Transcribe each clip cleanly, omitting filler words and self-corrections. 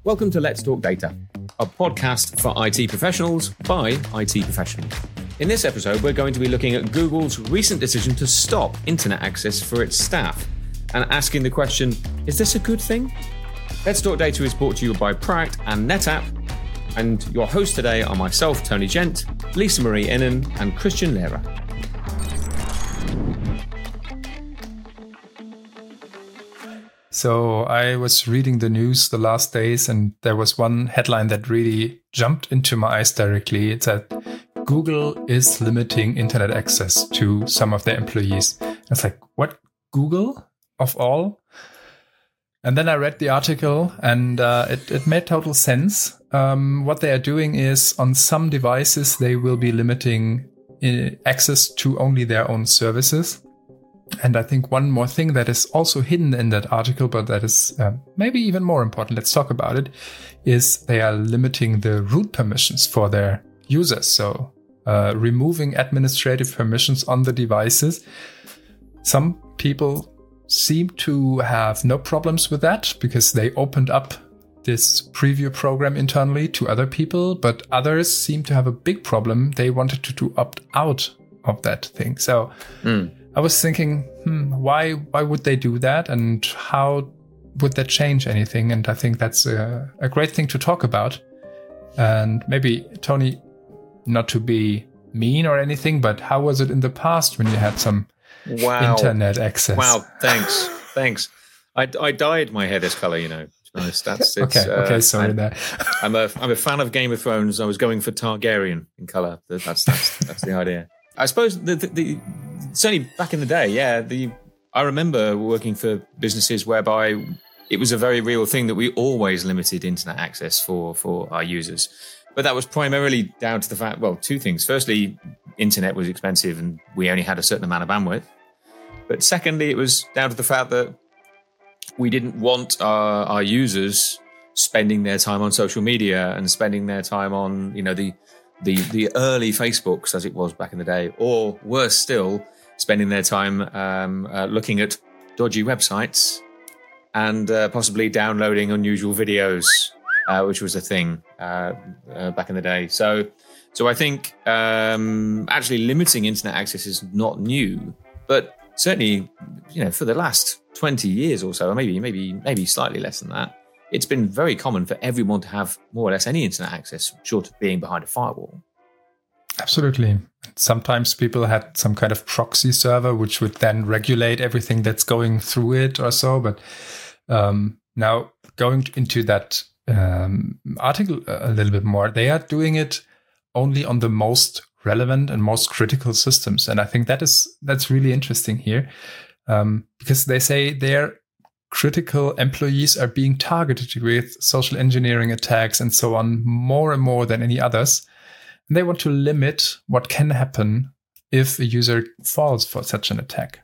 Welcome to Let's Talk Data, a podcast for IT professionals by IT professionals. In this episode, we're going to be looking at Google's recent decision to stop internet access for its staff and asking the question, is this a good thing? Let's Talk Data is brought to you by Proact and NetApp, and your hosts today are myself, Tony Gent, Lisa Marie Innen, and Christian Lehrer. So I was reading the news the last days, and there was one headline that really jumped into my eyes directly. It said, Google is limiting internet access to some of their employees. It's like, what? Google of all? And then I read the article, and it made total sense. What they are doing is, on some devices, they will be limiting access to only their own services. And I think one more thing that is also hidden in that article, but that is maybe even more important, let's talk about it, is they are limiting the root permissions for their users. So removing administrative permissions on the devices. Some people seem to have no problems with that because they opened up this preview program internally to other people, but others seem to have a big problem. They wanted to opt out of that thing. So I was thinking, why would they do that? And how would that change anything? And I think that's a great thing to talk about. And maybe, Tony, not to be mean or anything, but how was it in the past when you had some internet access? Wow, thanks. I dyed my hair this color, you know. To be honest, okay, sorry there. I'm a fan of Game of Thrones. I was going for Targaryen in color. That's the idea. I suppose the certainly back in the day, I remember working for businesses whereby it was a very real thing that we always limited internet access for our users. But that was primarily down to the fact, well, two things. Firstly, internet was expensive and we only had a certain amount of bandwidth. But secondly, it was down to the fact that we didn't want our users spending their time on social media and spending their time on, you know, the early Facebooks, as it was back in the day, or worse still, spending their time looking at dodgy websites and possibly downloading unusual videos, which was a thing back in the day. So I think actually limiting internet access is not new, but certainly, you know, for the last 20 years or so, or maybe slightly less than that, it's been very common for everyone to have more or less any internet access, short of being behind a firewall. Absolutely. Sometimes people had some kind of proxy server, which would then regulate everything that's going through it or so. But now going into that article a little bit more, they are doing it only on the most relevant and most critical systems. And I think that's really interesting here because they say their critical employees are being targeted with social engineering attacks and so on more and more than any others. And they want to limit what can happen if a user falls for such an attack.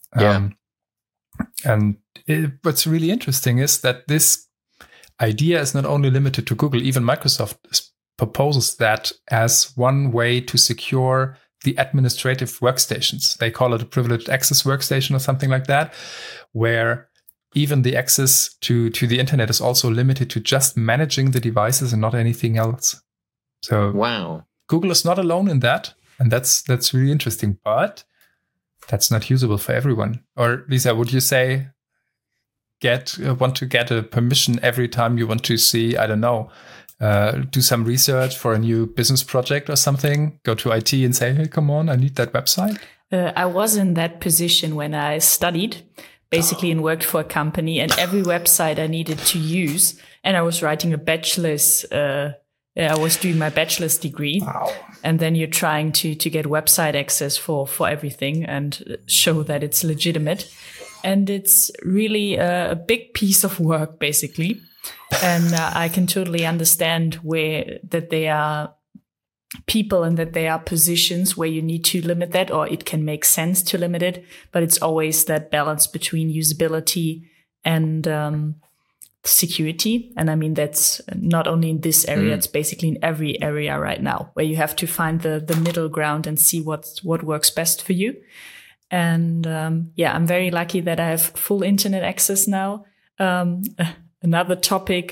And what's really interesting is that this idea is not only limited to Google, even Microsoft proposes that as one way to secure the administrative workstations. They call it a privileged access workstation or something like that, where even the access to the internet is also limited to just managing the devices and not anything else. So wow, Google is not alone in that, and that's really interesting. But that's not usable for everyone. Or Lisa, would you say want to get a permission every time you want to see, I don't know, do some research for a new business project or something? Go to IT and say, hey, come on, I need that website. I was in that position when I studied, basically, and worked for a company, and every website I needed to use, and I was writing a bachelor's, I was doing my bachelor's degree. Wow. And then you're trying to get website access for everything and show that it's legitimate. And it's really a big piece of work, basically. And I can totally understand that there are people and that there are positions where you need to limit that, or it can make sense to limit it. But it's always that balance between usability and security. And I mean, that's not only in this area, it's basically in every area right now, where you have to find the middle ground and see what works best for you. And I'm very lucky that I have full internet access now. Another topic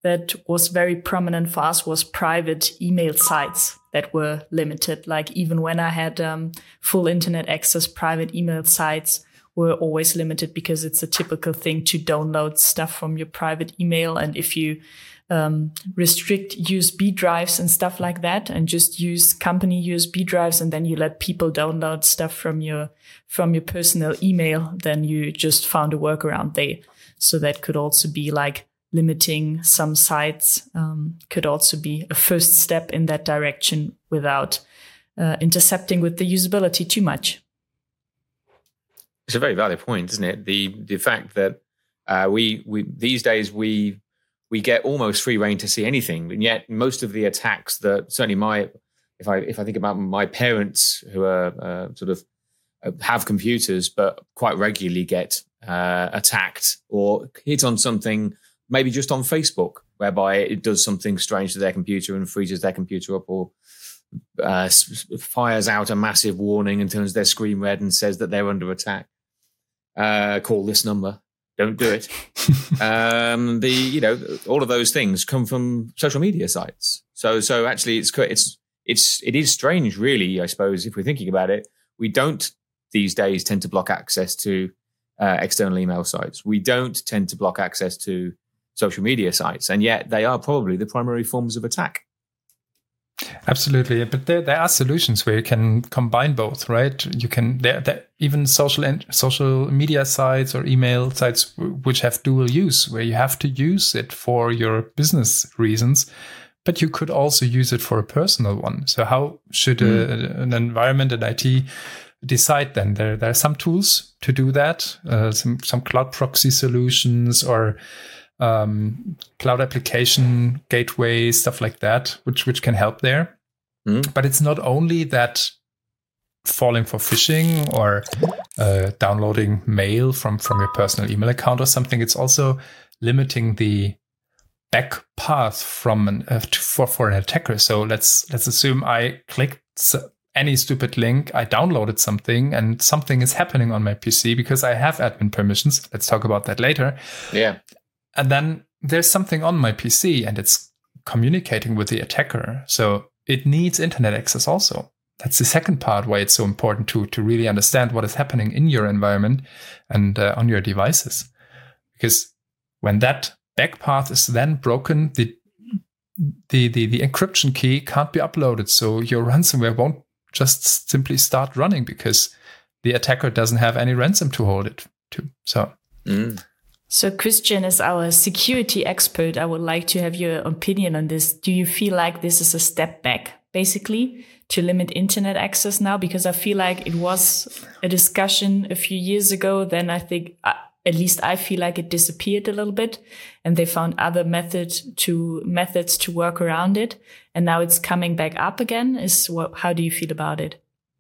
that was very prominent for us was private email sites that were limited. Like even when I had full internet access, private email sites were always limited because it's a typical thing to download stuff from your private email. And if you restrict USB drives and stuff like that and just use company USB drives, and then you let people download stuff from your personal email, then you just found a workaround there. So that could also be like limiting some sites, could also be a first step in that direction without intercepting with the usability too much. It's a very valid point, isn't it? The fact that we these days we get almost free reign to see anything, and yet most of the attacks that certainly if I think about my parents who are sort of have computers but quite regularly get attacked or hit on something, maybe just on Facebook, whereby it does something strange to their computer and freezes their computer up, or fires out a massive warning and turns their screen red and says that they're under attack. Call this number. Don't do it. All of those things come from social media sites. So actually, it is strange, really. I suppose if we're thinking about it, we don't these days tend to block access to external email sites. We don't tend to block access to social media sites, and yet they are probably the primary forms of attack. Absolutely, but there are solutions where you can combine both, right? You can there even social media sites or email sites which have dual use, where you have to use it for your business reasons, but you could also use it for a personal one. So how should an environment in IT decide then? There are some tools to do that, some cloud proxy solutions or cloud application gateway, stuff like that, which can help there. But it's not only that falling for phishing or downloading mail from your personal email account or something. It's also limiting the back path from for an attacker. So let's assume I clicked any stupid link, I downloaded something, and something is happening on my PC because I have admin permissions. Let's talk about that later. Yeah. And then there's something on my PC and it's communicating with the attacker. So it needs internet access also. That's the second part why it's so important to really understand what is happening in your environment and on your devices. Because when that back path is then broken, the encryption key can't be uploaded. So your ransomware won't just simply start running because the attacker doesn't have any ransom to hold it to. So Christian, as our security expert, I would like to have your opinion on this. Do you feel like this is a step back, basically, to limit internet access now? Because I feel like it was a discussion a few years ago. Then I think, at least I feel like it disappeared a little bit and they found other methods to work around it. And now it's coming back up again. How do you feel about it?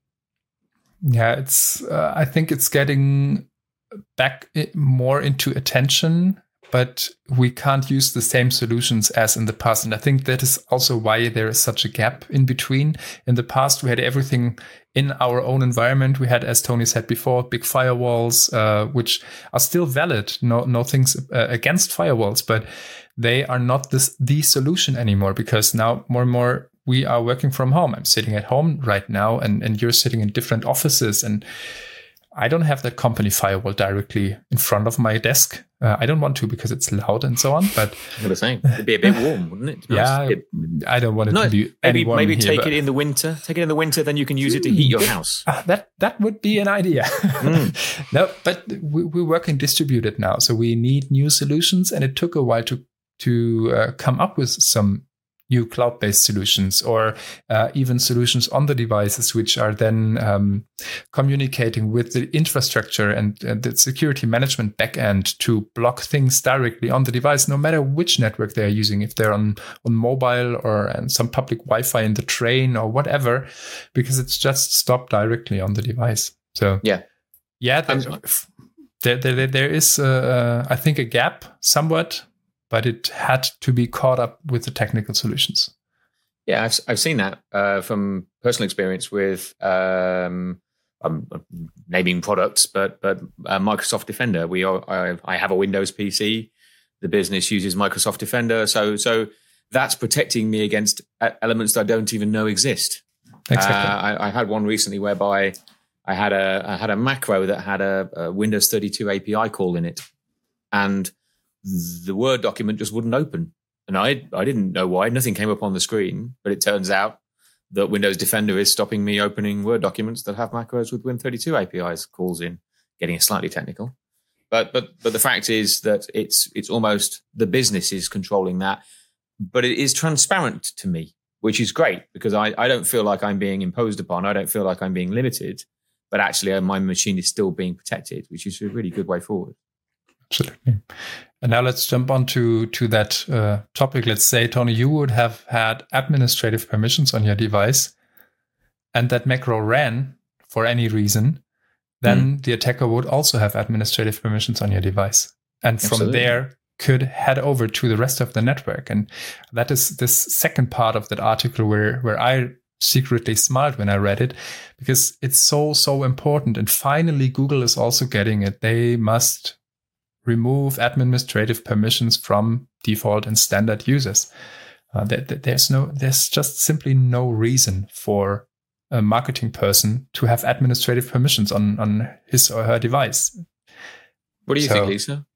Yeah, I think it's getting back more into attention, but we can't use the same solutions as in the past. And I think that is also why there is such a gap in between. In the past, we had everything in our own environment. We had, as Tony said before, big firewalls, which are still valid. No things against firewalls, but they are not the solution anymore because now more and more we are working from home. I'm sitting at home right now and you're sitting in different offices, and I don't have that company firewall directly in front of my desk. I don't want to because it's loud and so on. But I'm the same. It'd be a bit warm, wouldn't it? Yeah, I don't want it to be any warm maybe here, take it in the winter. Take it in the winter, then you can use it to heat your house. That would be an idea. No, but we're working distributed now, so we need new solutions, and it took a while to come up with some new cloud-based solutions or even solutions on the devices, which are then communicating with the infrastructure and the security management backend to block things directly on the device, no matter which network they're using, if they're on mobile or some public Wi-Fi in the train or whatever, because it's just stopped directly on the device. So there is, I think, a gap somewhat, but it had to be caught up with the technical solutions. Yeah, I've seen that from personal experience with naming products, but Microsoft Defender. I have a Windows PC. the business uses Microsoft Defender. So that's protecting me against elements that I don't even know exist. Exactly. I had one recently whereby I had a macro that had a Windows 32 API call in it, and the Word document just wouldn't open. And I didn't know why. Nothing came up on the screen, but it turns out that Windows Defender is stopping me opening Word documents that have macros with Win32 APIs calls in. Getting slightly technical, but the fact is that it's almost the business is controlling that, but it is transparent to me, which is great because I don't feel like I'm being imposed upon. I don't feel like I'm being limited, but actually my machine is still being protected, which is a really good way forward. Absolutely. And now let's jump on to that topic. Let's say, Tony, you would have had administrative permissions on your device and that macro ran for any reason. Then the attacker would also have administrative permissions on your device. And from there could head over to the rest of the network. And that is this second part of that article where I secretly smiled when I read it, because it's so important. And finally, Google is also getting it. They must remove administrative permissions from default and standard users. There's just simply no reason for a marketing person to have administrative permissions on his or her device. What do you think, Lisa?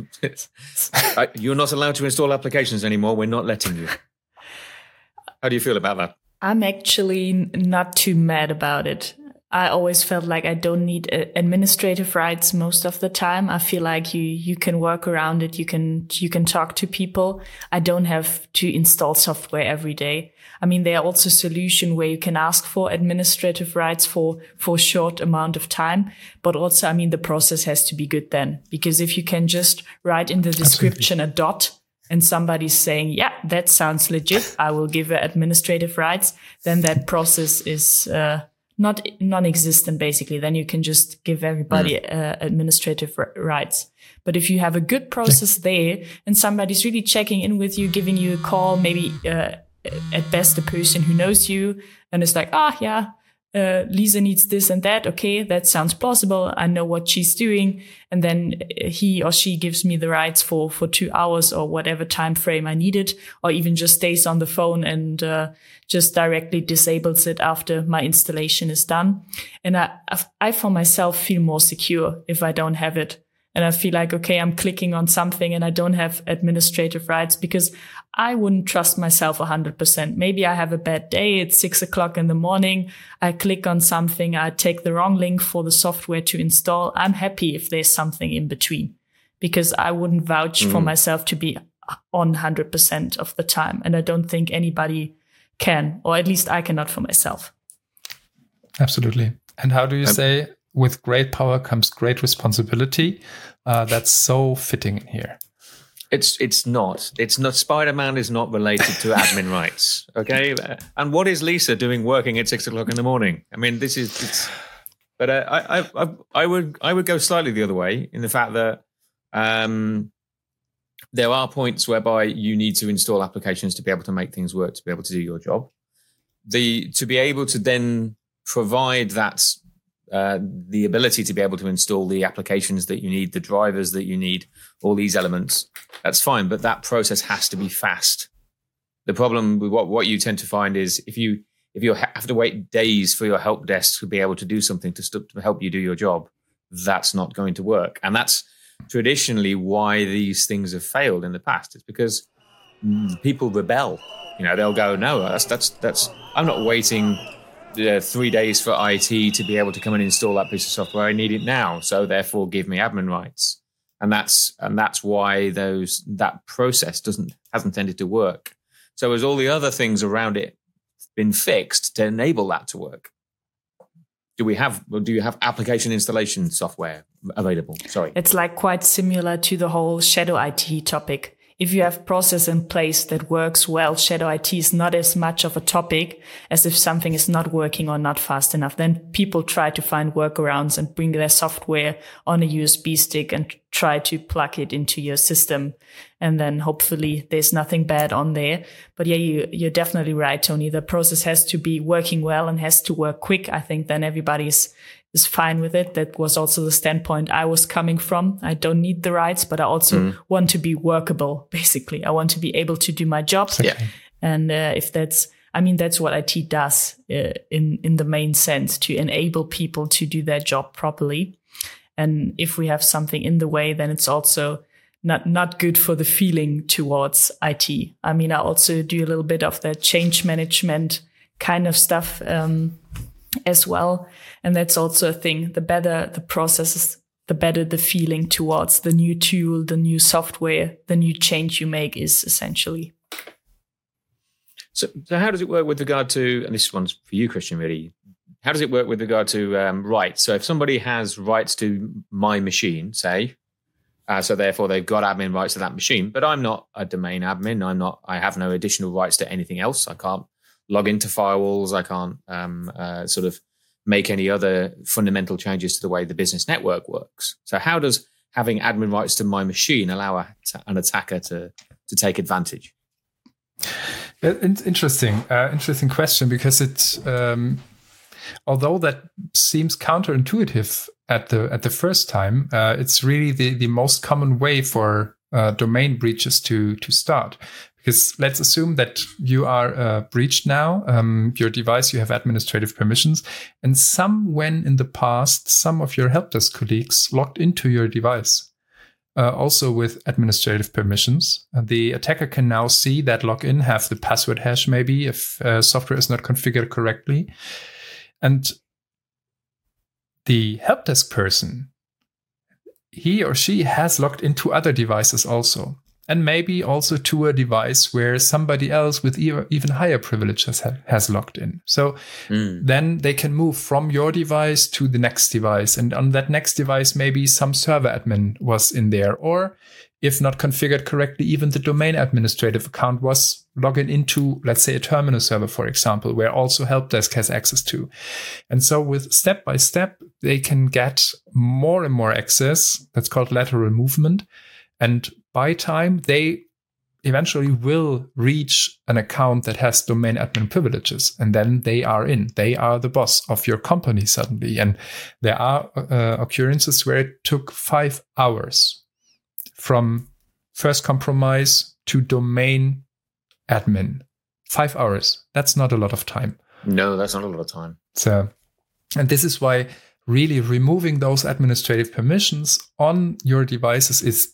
You're not allowed to install applications anymore. We're not letting you. How do you feel about that? I'm actually not too mad about it. I always felt like I don't need administrative rights most of the time. I feel like you can work around it. You can talk to people. I don't have to install software every day. I mean, there are also solutions where you can ask for administrative rights for a short amount of time. But also, I mean, the process has to be good then, because if you can just write in the description a dot and somebody's saying, yeah, that sounds legit, I will give her administrative rights, then that process is not non-existent, basically. Then you can just give everybody administrative rights. But if you have a good process there and somebody's really checking in with you, giving you a call, maybe at best a person who knows you, and it's like, Lisa needs this and that. Okay, that sounds plausible. I know what she's doing. And then he or she gives me the rights for 2 hours or whatever time frame I needed, or even just stays on the phone and just directly disables it after my installation is done. And I for myself feel more secure if I don't have it. And I feel like, okay, I'm clicking on something and I don't have administrative rights, because I wouldn't trust myself 100%. Maybe I have a bad day. It's 6 o'clock in the morning. I click on something. I take the wrong link for the software to install. I'm happy if there's something in between, because I wouldn't vouch for myself to be on 100% of the time. And I don't think anybody can, or at least I cannot for myself. Absolutely. And how do you say, with great power comes great responsibility? That's so fitting in here. It's not. Spider-Man is not related to admin rights. Okay. And what is Lisa doing working at 6 o'clock in the morning? I mean, but I would go slightly the other way, in the fact that there are points whereby you need to install applications to be able to make things work, to be able to do your job. To be able to then provide that, the ability to be able to install the applications that you need, the drivers that you need, all these elements, that's fine. But that process has to be fast. The problem with what you tend to find is if you have to wait days for your help desk to be able to do something to help you do your job, that's not going to work. And that's traditionally why these things have failed in the past. It's because people rebel. They'll go, no, that's I'm not waiting 3 days for IT to be able to come and install that piece of software. I need it now, so therefore give me admin rights. And that's why that process hasn't tended to work. So as all the other things around it been fixed to enable that to work? Do you have application installation software available? Sorry. It's like quite similar to the whole shadow IT topic. If you have process in place that works well, shadow IT is not as much of a topic as if something is not working or not fast enough. Then people try to find workarounds and bring their software on a USB stick and try to plug it into your system. And then hopefully there's nothing bad on there. But yeah, you're definitely right, Tony. The process has to be working well and has to work quick. I think then everybody's is fine with it. That was also the standpoint I was coming from. I don't need the rights, but I also want to be workable, basically. I want to be able to do my job. Yeah. And that's what IT does in the main sense, to enable people to do their job properly. And if we have something in the way, then it's also not good for the feeling towards IT. I mean, I also do a little bit of the change management kind of stuff as well. And that's also a thing. The better the processes, the better the feeling towards the new tool, the new software, the new change you make is essentially. So how does it work with regard to, and this one's for you, Christian, really, how does it work with regard to rights? So if somebody has rights to my machine, say, so therefore they've got admin rights to that machine, but I'm not a domain admin. I have no additional rights to anything else. I can't log into firewalls. I can't sort of make any other fundamental changes to the way the business network works. So how does having admin rights to my machine allow an attacker to take advantage? It's interesting question, because it's although that seems counterintuitive at the first time, it's really the most common way for domain breaches to start. Because let's assume that you are breached now, your device, you have administrative permissions, and when in the past, some of your help desk colleagues logged into your device, also with administrative permissions. The attacker can now see that login, have the password hash maybe, if software is not configured correctly. And the help desk person, he or she has logged into other devices also. And maybe also to a device where somebody else with even higher privileges has logged in. So then they can move from your device to the next device. And on that next device, maybe some server admin was in there. Or if not configured correctly, even the domain administrative account was logging into, let's say, a terminal server, for example, where also help desk has access to. And so with step by step, they can get more and more access. That's called lateral movement. And by time, they eventually will reach an account that has domain admin privileges. And then they are in. They are the boss of your company suddenly. And there are occurrences where it took 5 hours from first compromise to domain admin. 5 hours. That's not a lot of time. No, that's not a lot of time. So, and this is why really removing those administrative permissions on your devices is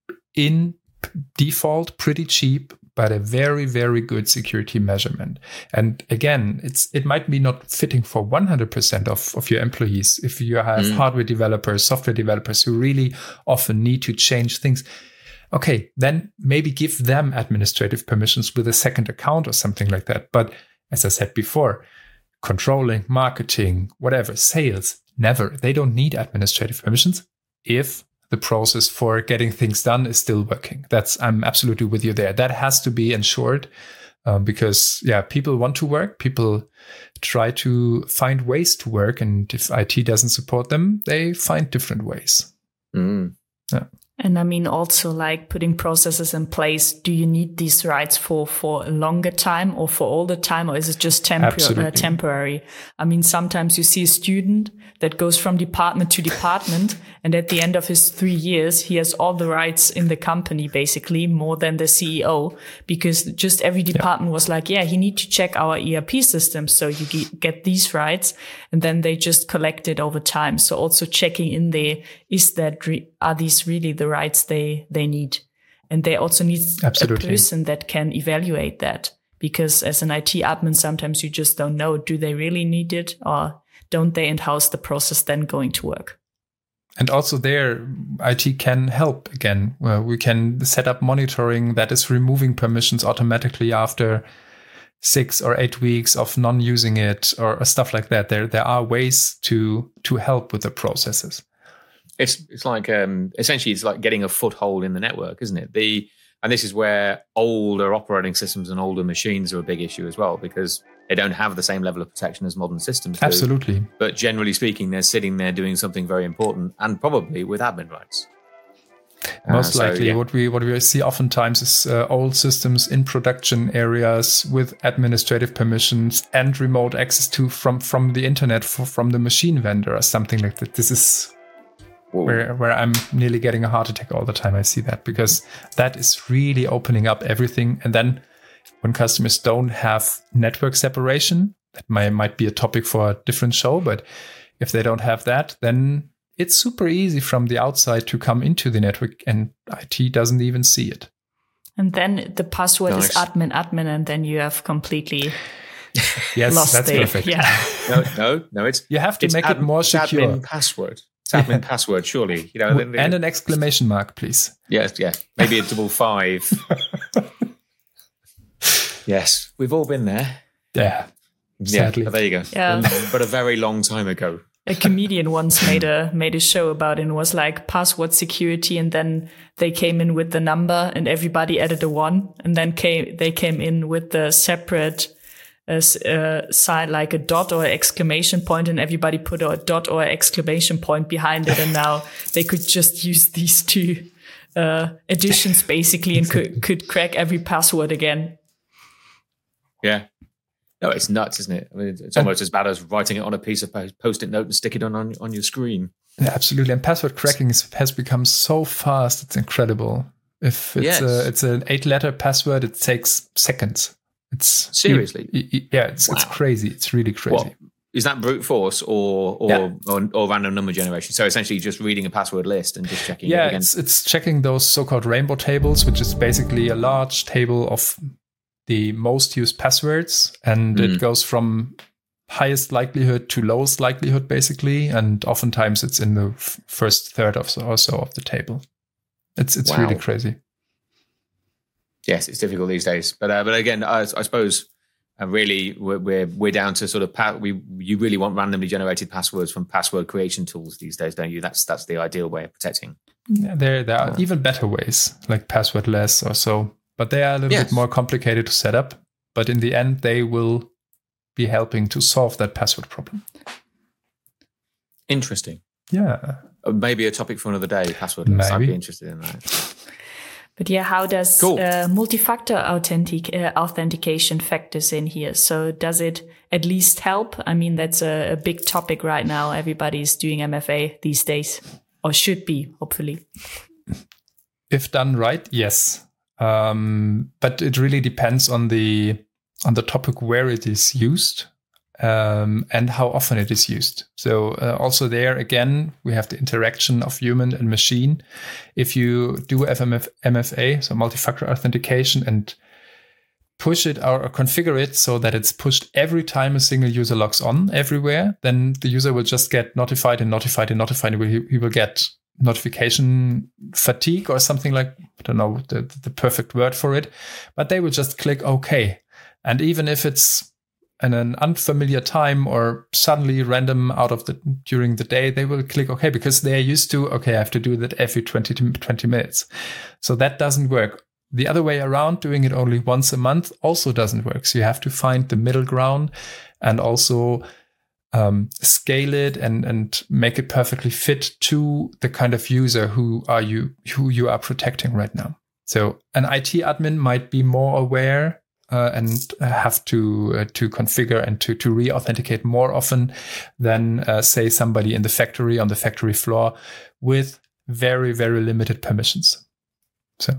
in default pretty cheap, but a very, very good security measurement. And again, it might be not fitting for 100% of your employees. If you have hardware developers, software developers who really often need to change things, okay, then maybe give them administrative permissions with a second account or something like that. But as I said before, controlling, marketing, whatever, sales, never. They don't need administrative permissions if the process for getting things done is still working. I'm absolutely with you there. That has to be ensured because, people want to work. People try to find ways to work. And if IT doesn't support them, they find different ways. Yeah. And I mean, also like putting processes in place. Do you need these rights for a longer time or for all the time? Or is it just temporary? I mean, sometimes you see a student that goes from department to department. And at the end of his 3 years, he has all the rights in the company, basically more than the CEO, because just every department was like, you need to check our ERP system. So you get these rights, and then they just collect it over time. So also checking in there, are these really the rights they need? And they also need a person that can evaluate that, because as an IT admin, sometimes you just don't know, do they really need it or don't they? And how's the process then going to work? And also there, IT can help again. We can set up monitoring that is removing permissions automatically after 6 or 8 weeks of non-using it or stuff like that. There are ways to help with the processes. It's like essentially it's like getting a foothold in the network, isn't it? And this is where older operating systems and older machines are a big issue as well, because they don't have the same level of protection as modern systems do. Absolutely. But generally speaking, they're sitting there doing something very important and probably with admin rights. Most likely, what we see oftentimes is old systems in production areas with administrative permissions and remote access to from the internet from the machine vendor or something like that. This is where I'm nearly getting a heart attack all the time. I see that, because that is really opening up everything. And then when customers don't have network separation, that might be a topic for a different show, but if they don't have that, then it's super easy from the outside to come into the network, and IT doesn't even see it. And then the password is admin, and then you have completely yes, that's perfect. Yeah. No, it's you have to make it more secure. Admin password. It's admin password, surely. You know, and an exclamation mark, please. Yes, yeah. Maybe a 55. Yes, we've all been there. Yeah. Sadly. Yeah, there you go. Yeah. But a very long time ago. A comedian once made a show about it, and was like password security, and then they came in with the number and everybody added a 1, and then they came in with the separate sign, like a dot or exclamation point, and everybody put a dot or exclamation point behind it, and now they could just use these two additions basically, and could crack every password again. Yeah. No, it's nuts, isn't it? I mean, it's almost as bad as writing it on a piece of post-it note and stick it on your screen. Yeah, absolutely. And password cracking has become so fast; it's incredible. If it's an 8-letter password, it takes seconds. It's seriously, it's crazy. It's really crazy. What? Is that brute force or random number generation? So essentially, just reading a password list and just checking. Yeah, it again. It's checking those so-called rainbow tables, which is basically a large table of the most used passwords, and it goes from highest likelihood to lowest likelihood, basically. And oftentimes it's in the first third or so of the table. It's really crazy. Yes, it's difficult these days. But again, I suppose really we're down to sort of you really want randomly generated passwords from password creation tools these days, don't you? That's the ideal way of protecting. Yeah, there are even better ways, like passwordless or so. But they are a little bit more complicated to set up. But in the end, they will be helping to solve that password problem. Interesting. Yeah. Maybe a topic for another day, passwordless. I'd be interested in that. But yeah, how does multi-factor authentication factors in here? So does it at least help? I mean, that's a big topic right now. Everybody's doing MFA these days, or should be, hopefully. If done right, yes. But it really depends on the topic where it is used, and how often it is used. So also there again, we have the interaction of human and machine. If you do MFA, so multi-factor authentication, and push it or configure it so that it's pushed every time a single user logs on everywhere, then the user will just get notified and notified and notified. He will get notification fatigue or something, like, I don't know the perfect word for it, but they will just click OK. And even if it's in an unfamiliar time or suddenly random during the day, they will click OK, because they're used to, I have to do that every 20 minutes. So that doesn't work. The other way around, doing it only once a month, also doesn't work. So you have to find the middle ground and also scale it and make it perfectly fit to the kind of user who you are protecting right now. So an IT admin might be more aware and have to configure and to re-authenticate more often than say somebody in the factory, on the factory floor, with very, very limited permissions. So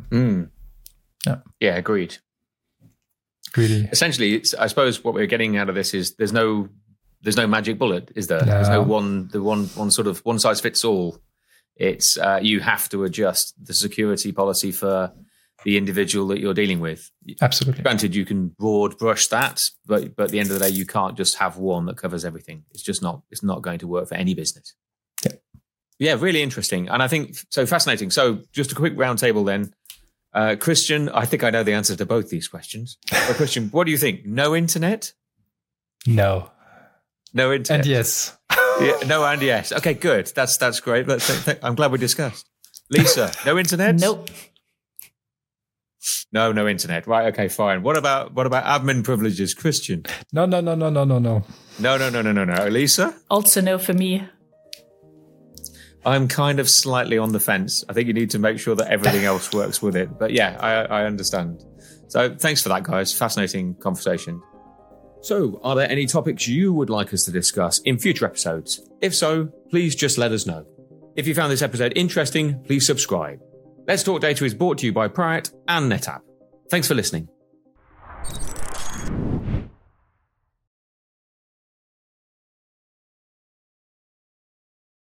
yeah, agreed. Really, essentially, I suppose what we're getting out of this is there's no magic bullet, is there? No. There's no one sort of one size fits all. It's you have to adjust the security policy for the individual that you're dealing with. Absolutely. Granted, you can broad brush that, but at the end of the day, you can't just have one that covers everything. It's not going to work for any business. Yeah, really interesting. And I think so fascinating. So just a quick roundtable then. Christian, I think I know the answer to both these questions. But Christian, what do you think? No internet? No. No internet. And yes. Yeah, no and yes. Okay, good. That's great. I'm glad we discussed. Lisa, no internet? Nope. No internet. Right. Okay. Fine. What about admin privileges, Christian? No. No. Lisa? Also no for me. I'm kind of slightly on the fence. I think you need to make sure that everything else works with it. But yeah, I understand. So thanks for that, guys. Fascinating conversation. So, are there any topics you would like us to discuss in future episodes? If so, please just let us know. If you found this episode interesting, please subscribe. Let's Talk Data is brought to you by Priorat and NetApp. Thanks for listening.